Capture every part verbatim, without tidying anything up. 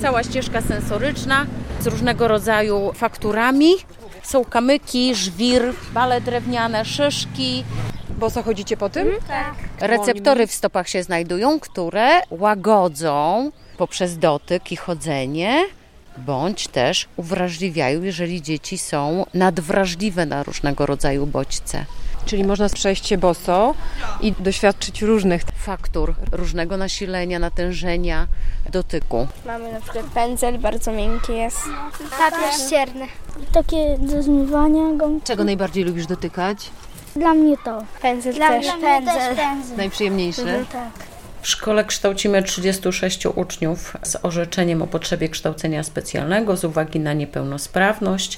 Cała ścieżka sensoryczna z różnego rodzaju fakturami. Są kamyki, żwir, bale drewniane, szyszki. Boso chodzicie po tym? Tak. Receptory w stopach się znajdują, które łagodzą poprzez dotyk i chodzenie, bądź też uwrażliwiają, jeżeli dzieci są nadwrażliwe na różnego rodzaju bodźce. Czyli można przejść się boso i doświadczyć różnych Faktur, różnego nasilenia, natężenia, dotyku. Mamy na przykład pędzel, bardzo miękki jest. Papier ścierny. Takie do zmywania gąbki. Czego najbardziej lubisz dotykać? Dla mnie to. Pędzel Dla też. mnie pędzel. pędzel. Najprzyjemniejszy? Tak. W szkole kształcimy trzydziestu sześciu uczniów z orzeczeniem o potrzebie kształcenia specjalnego z uwagi na niepełnosprawność.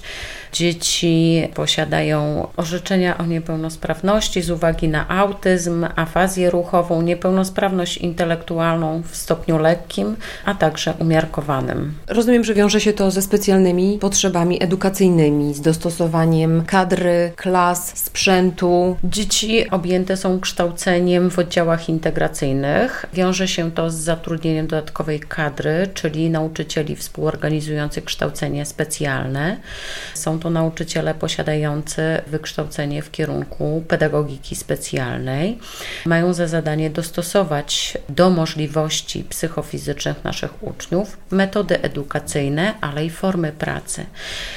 Dzieci posiadają orzeczenia o niepełnosprawności z uwagi na autyzm, afazję ruchową, niepełnosprawność intelektualną w stopniu lekkim, a także umiarkowanym. Rozumiem, że wiąże się to ze specjalnymi potrzebami edukacyjnymi, z dostosowaniem kadry, klas, sprzętu. Dzieci objęte są kształceniem w oddziałach integracyjnych. Wiąże się to z zatrudnieniem dodatkowej kadry, czyli nauczycieli współorganizujących kształcenie specjalne. Są to nauczyciele posiadający wykształcenie w kierunku pedagogiki specjalnej. Mają za zadanie dostosować do możliwości psychofizycznych naszych uczniów metody edukacyjne, ale i formy pracy.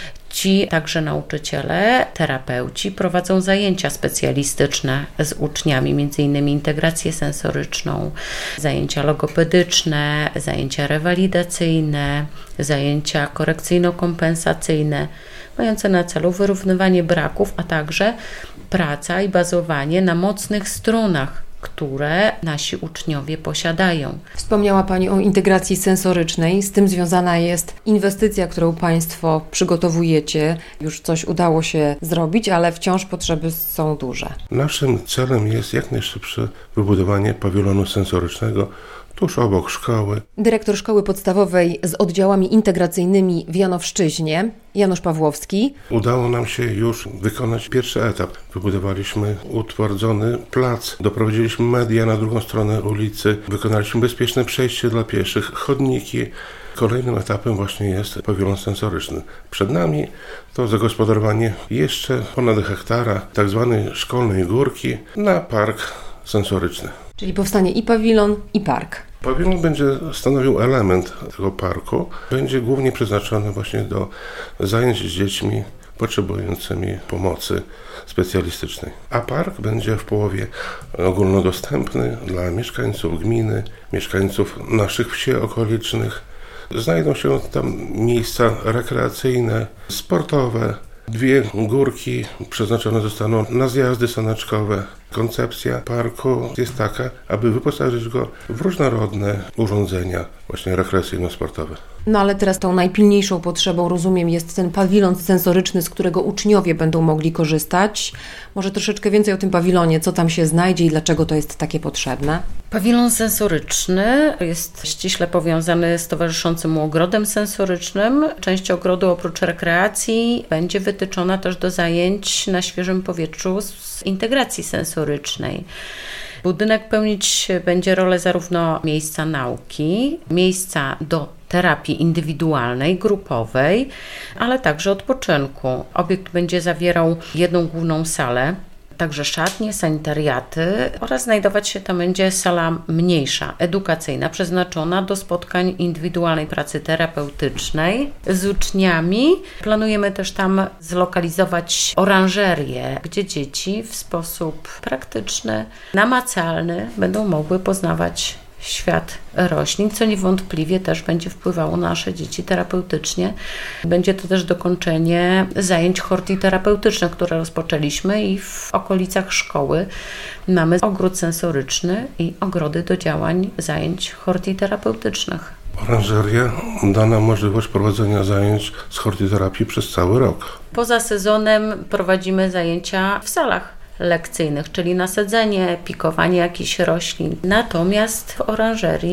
Ci także nauczyciele, terapeuci prowadzą zajęcia specjalistyczne z uczniami, między innymi integrację sensoryczną, zajęcia logopedyczne, zajęcia rewalidacyjne, zajęcia korekcyjno-kompensacyjne, mające na celu wyrównywanie braków, a także praca i bazowanie na mocnych stronach, które nasi uczniowie posiadają. Wspomniała Pani o integracji sensorycznej. Z tym związana jest inwestycja, którą Państwo przygotowujecie. Już coś udało się zrobić, ale wciąż potrzeby są duże. Naszym celem jest jak najszybsze wybudowanie pawilonu sensorycznego tuż obok szkoły. Dyrektor szkoły podstawowej z oddziałami integracyjnymi w Janowszczyźnie, Janusz Pawłowski. Udało nam się już wykonać pierwszy etap. Wybudowaliśmy utwardzony plac, doprowadziliśmy media na drugą stronę ulicy, wykonaliśmy bezpieczne przejście dla pieszych, chodniki. Kolejnym etapem właśnie jest pawilon sensoryczny. Przed nami to zagospodarowanie jeszcze ponad hektara tak zwanej szkolnej górki na park sensoryczny. Czyli powstanie i pawilon, i park. Pawilon będzie stanowił element tego parku. Będzie głównie przeznaczony właśnie do zajęć z dziećmi potrzebującymi pomocy specjalistycznej. A park będzie w połowie ogólnodostępny dla mieszkańców gminy, mieszkańców naszych wsi okolicznych. Znajdą się tam miejsca rekreacyjne, sportowe. Dwie górki przeznaczone zostaną na zjazdy saneczkowe. Koncepcja parku jest taka, aby wyposażyć go w różnorodne urządzenia właśnie rekreacyjno-sportowe. No ale teraz tą najpilniejszą potrzebą, rozumiem, jest ten pawilon sensoryczny, z którego uczniowie będą mogli korzystać. Może troszeczkę więcej o tym pawilonie, co tam się znajdzie i dlaczego to jest takie potrzebne? Pawilon sensoryczny jest ściśle powiązany z towarzyszącym mu ogrodem sensorycznym. Część ogrodu oprócz rekreacji będzie wytyczona też do zajęć na świeżym powietrzu z integracji sensorycznej. Budynek pełnić będzie rolę zarówno miejsca nauki, miejsca do terapii indywidualnej, grupowej, ale także odpoczynku. Obiekt będzie zawierał jedną główną salę, także szatnie, sanitariaty oraz znajdować się tam będzie sala mniejsza, edukacyjna, przeznaczona do spotkań indywidualnej pracy terapeutycznej z uczniami. Planujemy też tam zlokalizować oranżerię, gdzie dzieci w sposób praktyczny, namacalny będą mogły poznawać świat roślin, co niewątpliwie też będzie wpływało na nasze dzieci terapeutycznie. Będzie to też dokończenie zajęć hortiterapeutycznych, które rozpoczęliśmy i w okolicach szkoły mamy ogród sensoryczny i ogrody do działań zajęć hortiterapeutycznych. Oranżeria da nam możliwość prowadzenia zajęć z hortiterapii przez cały rok. Poza sezonem prowadzimy zajęcia w salach lekcyjnych, czyli nasadzenie, pikowanie jakichś roślin. Natomiast w oranżerii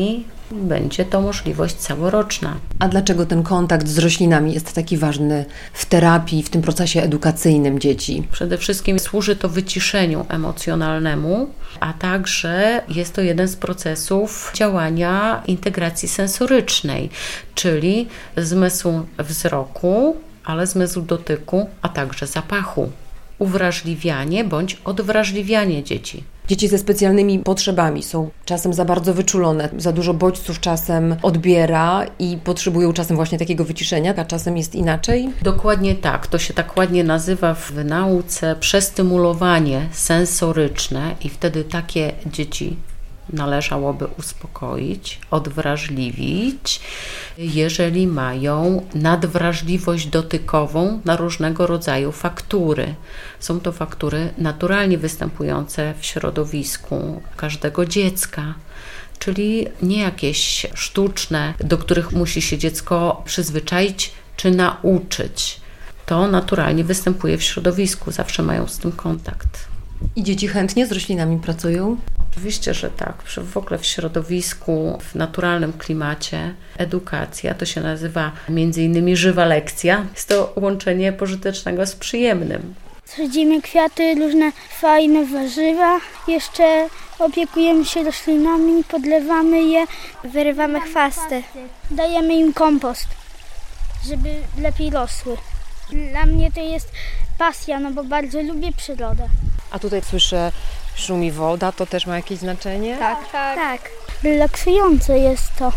będzie to możliwość całoroczna. A dlaczego ten kontakt z roślinami jest taki ważny w terapii, w tym procesie edukacyjnym dzieci? Przede wszystkim służy to wyciszeniu emocjonalnemu, a także jest to jeden z procesów działania integracji sensorycznej, czyli zmysłu wzroku, ale zmysł dotyku, a także zapachu. Uwrażliwianie bądź odwrażliwianie dzieci. Dzieci ze specjalnymi potrzebami są czasem za bardzo wyczulone, za dużo bodźców czasem odbiera i potrzebują czasem właśnie takiego wyciszenia, a czasem jest inaczej. Dokładnie tak. To się tak ładnie nazywa w nauce przestymulowanie sensoryczne i wtedy takie dzieci należałoby uspokoić, odwrażliwić, jeżeli mają nadwrażliwość dotykową na różnego rodzaju faktury. Są to faktury naturalnie występujące w środowisku każdego dziecka, czyli nie jakieś sztuczne, do których musi się dziecko przyzwyczaić czy nauczyć. To naturalnie występuje w środowisku, zawsze mają z tym kontakt. I dzieci chętnie z roślinami pracują? Oczywiście, że tak. W ogóle w środowisku, w naturalnym klimacie edukacja, to się nazywa między innymi żywa lekcja. Jest to łączenie pożytecznego z przyjemnym. Sadzimy kwiaty, różne fajne warzywa. Jeszcze opiekujemy się roślinami, podlewamy je. Wyrywamy chwasty. Dajemy im kompost, żeby lepiej rosły. Dla mnie to jest pasja, no bo bardzo lubię przyrodę. A tutaj słyszę, szumi woda, to też ma jakieś znaczenie? Tak, tak. Tak, relaksujące jest to.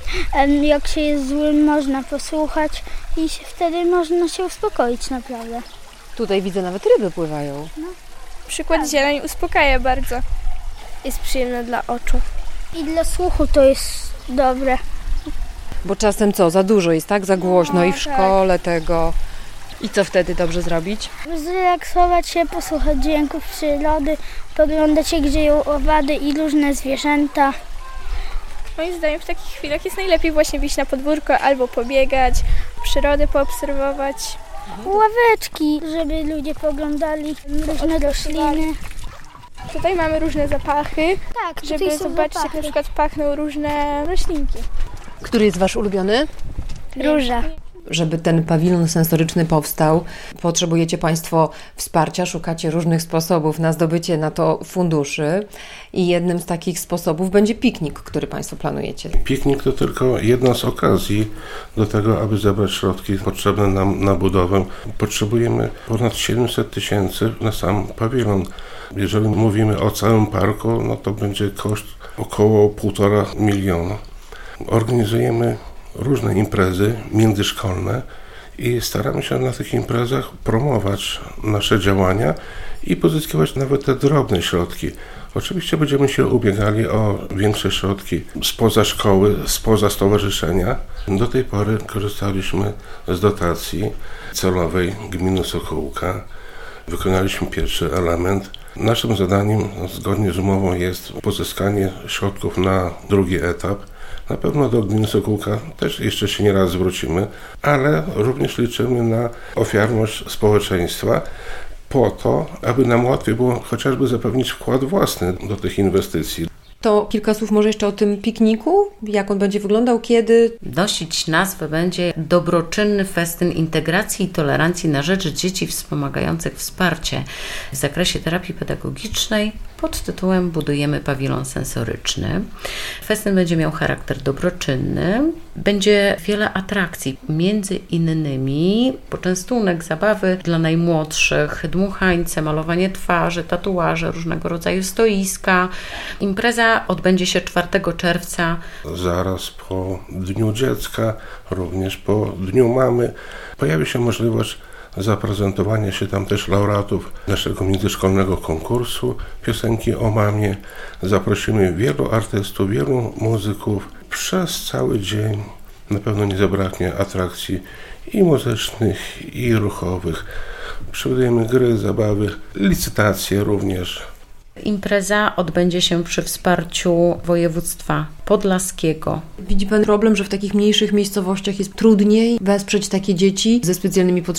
Jak się jest złym, można posłuchać i wtedy można się uspokoić naprawdę. Tutaj widzę, nawet ryby pływają. No. Przykład tak. Zieleń uspokaja bardzo. Jest przyjemne dla oczu. I dla słuchu to jest dobre. Bo czasem co, za dużo jest, tak? Za głośno no, i w szkole tak. tego. I co wtedy dobrze zrobić? Zrelaksować się, posłuchać dźwięków przyrody, poglądać jak dzieją owady i różne zwierzęta. Moim zdaniem w takich chwilach jest najlepiej właśnie wyjść na podwórko albo pobiegać, przyrodę poobserwować. Ławeczki, żeby ludzie poglądali różne rośliny. Tutaj mamy różne zapachy, tak, żeby zobaczyć zapachy. Jak na przykład pachną różne roślinki. Który jest Wasz ulubiony? Róża. Żeby ten pawilon sensoryczny powstał, potrzebujecie Państwo wsparcia, szukacie różnych sposobów na zdobycie na to funduszy i jednym z takich sposobów będzie piknik, który Państwo planujecie. Piknik to tylko jedna z okazji do tego, aby zebrać środki potrzebne nam na budowę. Potrzebujemy ponad siedemset tysięcy na sam pawilon. Jeżeli mówimy o całym parku, no to będzie koszt około półtora miliona. Organizujemy różne imprezy międzyszkolne i staramy się na tych imprezach promować nasze działania i pozyskiwać nawet te drobne środki. Oczywiście będziemy się ubiegali o większe środki spoza szkoły, spoza stowarzyszenia. Do tej pory korzystaliśmy z dotacji celowej gminy Sokółka. Wykonaliśmy pierwszy element. Naszym zadaniem zgodnie z umową jest pozyskanie środków na drugi etap. Na pewno do gminy Sokółka też jeszcze się nie raz zwrócimy, ale również liczymy na ofiarność społeczeństwa po to, aby nam łatwiej było chociażby zapewnić wkład własny do tych inwestycji. To kilka słów może jeszcze o tym pikniku, jak on będzie wyglądał, kiedy? Nosić nazwę będzie Dobroczynny Festyn Integracji i Tolerancji na rzecz dzieci wspomagających wsparcie w zakresie terapii pedagogicznej pod tytułem Budujemy pawilon sensoryczny. Festyn będzie miał charakter dobroczynny, będzie wiele atrakcji, między innymi poczęstunek, zabawy dla najmłodszych, dmuchańce, malowanie twarzy, tatuaże, różnego rodzaju stoiska. Impreza odbędzie się czwartego czerwca. Zaraz po Dniu Dziecka, również po Dniu Mamy pojawi się możliwość zaprezentowania się tam też laureatów naszego międzyszkolnego konkursu piosenki o mamie. Zaprosimy wielu artystów, wielu muzyków. Przez cały dzień na pewno nie zabraknie atrakcji i muzycznych, i ruchowych. Przewidujemy gry, zabawy, licytacje również. Impreza odbędzie się przy wsparciu województwa podlaskiego. Widzi Pan problem, że w takich mniejszych miejscowościach jest trudniej wesprzeć takie dzieci ze specjalnymi potrzebami?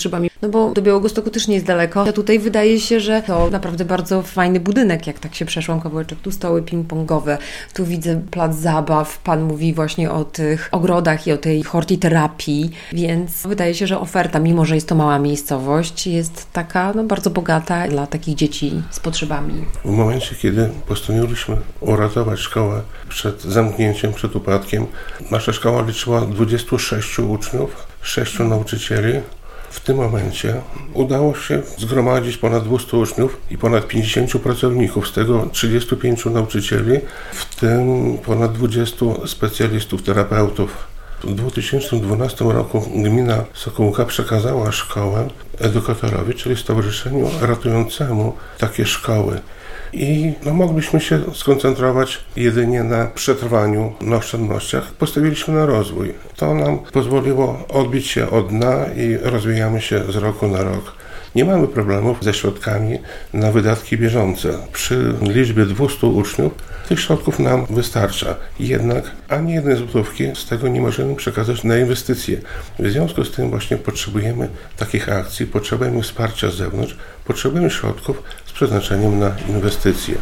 no bo do Białegostoku też nie jest daleko. A tutaj wydaje się, że to naprawdę bardzo fajny budynek, jak tak się przeszłam kawałeczek. Tu stoły ping-pongowe, tu widzę plac zabaw. Pan mówi właśnie o tych ogrodach i o tej hortiterapii, więc wydaje się, że oferta, mimo że jest to mała miejscowość, jest taka no, bardzo bogata dla takich dzieci z potrzebami. W momencie, kiedy postanowiliśmy uratować szkołę przed zamknięciem, przed upadkiem, nasza szkoła liczyła dwudziestu sześciu uczniów, sześciu nauczycieli. W tym momencie udało się zgromadzić ponad dwieście uczniów i ponad pięćdziesięciu pracowników, z tego trzydziestu pięciu nauczycieli, w tym ponad dwudziestu specjalistów, terapeutów. W dwa tysiące dwunastym roku gmina Sokółka przekazała szkołę edukatorowi, czyli stowarzyszeniu ratującemu takie szkoły. I no, mogliśmy się skoncentrować jedynie na przetrwaniu, na oszczędnościach. Postawiliśmy na rozwój. To nam pozwoliło odbić się od dna i rozwijamy się z roku na rok. Nie mamy problemów ze środkami na wydatki bieżące. Przy liczbie dwustu uczniów tych środków nam wystarcza. Jednak ani jednej złotówki z tego nie możemy przekazać na inwestycje. W związku z tym właśnie potrzebujemy takich akcji, potrzebujemy wsparcia z zewnątrz, potrzebujemy środków z przeznaczeniem na inwestycje.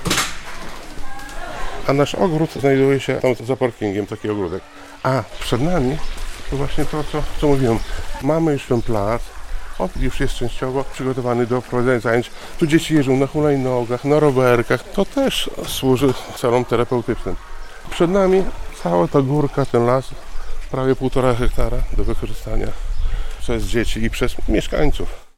A nasz ogród znajduje się tam za parkingiem, taki ogródek. A przed nami to właśnie to, co, co mówiłem. Mamy już ten plac. On już jest częściowo przygotowany do prowadzenia zajęć. Tu dzieci jeżdżą na hulajnogach, na rowerkach. To też służy celom terapeutycznym. Przed nami cała ta górka, ten las, prawie półtora hektara do wykorzystania przez dzieci i przez mieszkańców.